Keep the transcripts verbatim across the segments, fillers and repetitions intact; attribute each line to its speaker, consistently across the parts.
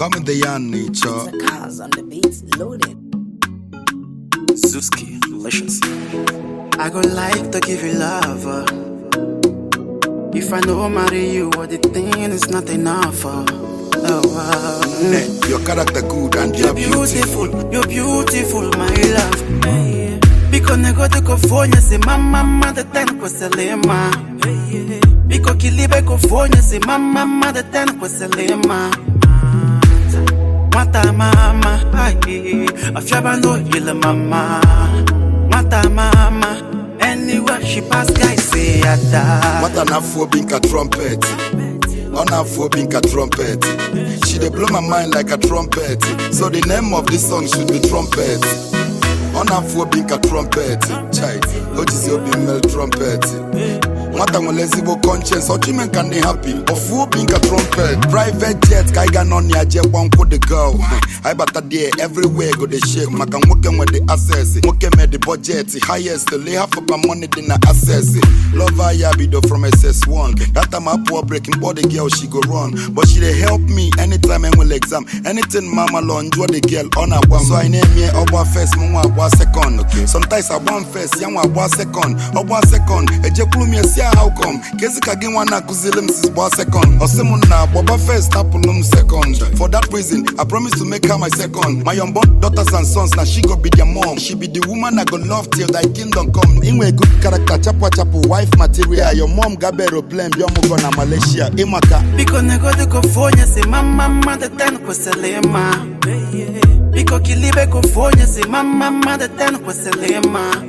Speaker 1: Come in the yarn nature.
Speaker 2: The cars on the beats loaded.
Speaker 3: Zuski, delicious.
Speaker 4: I go like to give you love. Uh. If I know marry you, what the thing is not enough. Uh. Oh, uh,
Speaker 1: Hey, your character good and you're,
Speaker 4: you're beautiful. beautiful. You're beautiful, my love. Hey, because nego de kofonya se mama mama de ten ko selema. Because kilibe kofonya se mama mama de ten ko selema. Mata mama, aye, afyaba no yile mama. Mata mama, anywhere she pass, guys say ada.
Speaker 1: What an afro-bink a trumpet. On afro-bink a trumpet. She dey blow my mind like a trumpet. So the name of this song should be Trumpet. On afro-bink a trumpet. Chai, what is your female trumpet? What am I conscience? Or women can be happy? Or fool being a trumpet. Private jet, Kaiga non ya jet one put the girl. I but a day everywhere go the shake. Makan working with the access. Working with the budget, the highest. Lay half of my money, then I access it. Love her yabido from S S one. That time I poor breaking body girl, she go run. But she dey help me anytime I will exam. Anything mama long, draw the girl on a one. So I name me Oba first, Mwa Oba second. Okay. Sometimes I want first, young Oba second. Oba second. Ejekulu me how come? Kesika again one akuzilim sis boy second. Osemuna Boba first tapulum second. For that reason, I promise to make her my second. My unborn daughters and sons, now she go be their mom. She be the woman I go love till thy kingdom come. Inwe good character, chapu chapu, wife material. Your mom gabero blame, your mugo na Malaysia. Imaka.
Speaker 4: Because nego de kofonya se mama mama de ten ko selema. Because kilibe kofonya se mama mama de ten ko selema.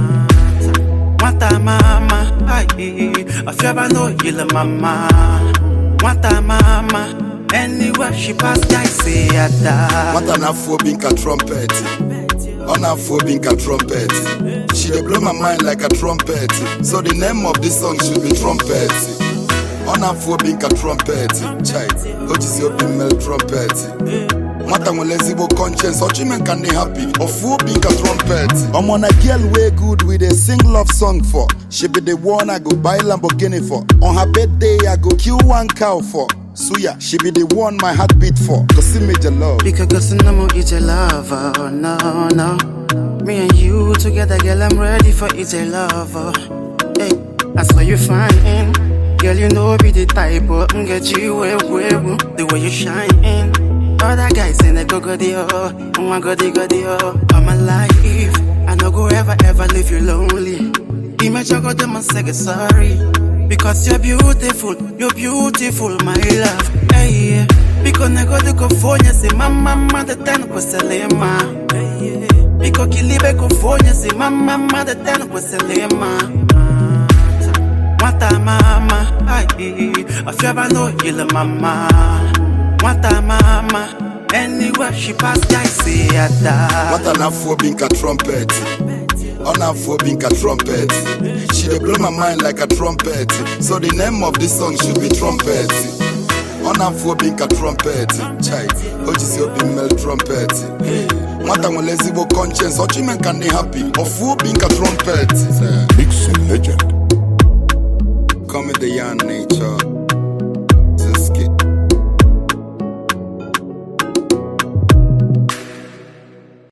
Speaker 4: Mata mama, aye, afyaba no yile mama. Mata mama, anywhere she pass, guys say ada.
Speaker 1: What an afro-bink a trumpet. On afro-bink a trumpet. She dey blow my mind like a trumpet. So the name of this song should be Trumpet. On afro-bink a trumpet. Chai, what is your female trumpet? Mata mwelezibo conscience, or women can be happy. Or fool being a trumpet. I'm on a girl way good with a sing love song for. She be the one I go buy Lamborghini for. On her birthday I go kill one cow for. Suya, she be the one my heart beat for. Cause see me your love.
Speaker 4: Because cause no more each a lover, oh, no, no. Me and you together, girl, I'm ready for each a lover. Hey, I saw you fine. Girl, you know be the type of get you way, way, the way you shine. Other guys in the go go di oh, my go di go di oh. All my life, I no go ever ever leave you lonely. Image I go them and say sorry, because you're beautiful, you're beautiful, my love. Hey, because I go to California, say mama mama the ten ko selema. Because kilibe California, say mama mama the ten ko selema. Mata mama, aye, afyaba no yile mama. Mata mama, anywhere she pass, guys say ada.
Speaker 1: What an afro-bink a trumpet. On afro-bink a trumpet. She dey blow my mind like a trumpet. So the name of this song should be Trumpet. On afro-bink a trumpet. Chai, what is your female trumpet? Mata mwelezibo conscience, or women can be happy. Or fool being a trumpet.
Speaker 5: Mixing legend.
Speaker 1: Come in the yarn nature.